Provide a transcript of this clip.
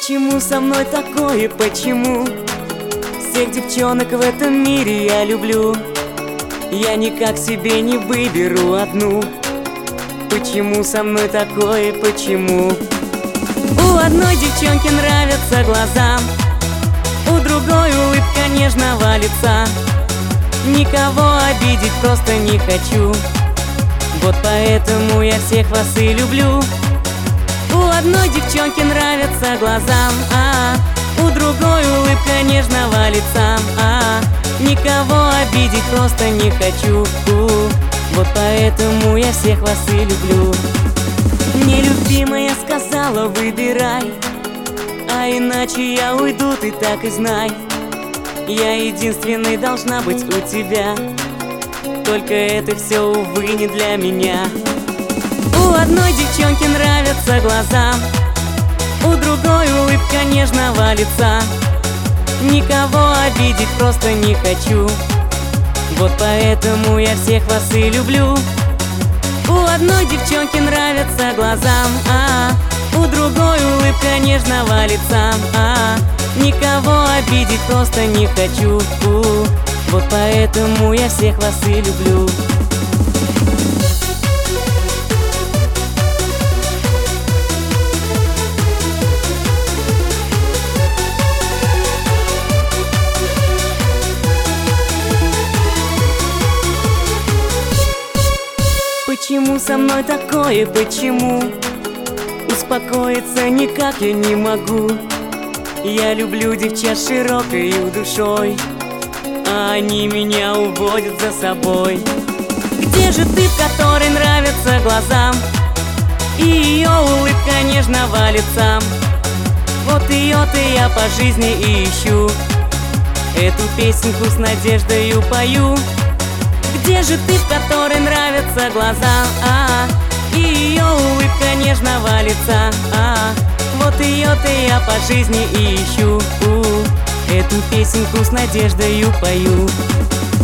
Почему со мной такое, почему? Всех девчонок в этом мире я люблю. Я никак себе не выберу одну. Почему со мной такое, почему? У одной девчонки нравятся глаза, у другой улыбка нежного лица. Никого обидеть просто не хочу, вот поэтому я всех вас и люблю. У одной девчонки нравятся глаза, у другой улыбка нежного лица. Никого обидеть просто не хочу, вот поэтому я всех вас и люблю. Мне любимая сказала: выбирай, а иначе я уйду, ты так и знай. Я единственной должна быть у тебя, только это все, увы, не для меня. У одной девчонки нравятся глаза, у другой улыбка нежного лица. Никого обидеть просто не хочу, вот поэтому я всех вас и люблю. У одной девчонки нравятся глаза, у другой улыбка нежного лица. Никого обидеть просто не хочу, вот поэтому я всех вас и люблю. Почему со мной такое, почему? Успокоиться никак я не могу. Я люблю девчат с широкой душой, а они меня уводят за собой. Где же ты, в которой нравятся глаза и ее улыбка нежного лица? Вот ее-то я по жизни и ищу, эту песенку с надеждою пою. Где же ты, в которой нравятся глаза и ее улыбка нежного лица? Вот ее-то я по жизни и ищу, эту песенку с надеждою пою.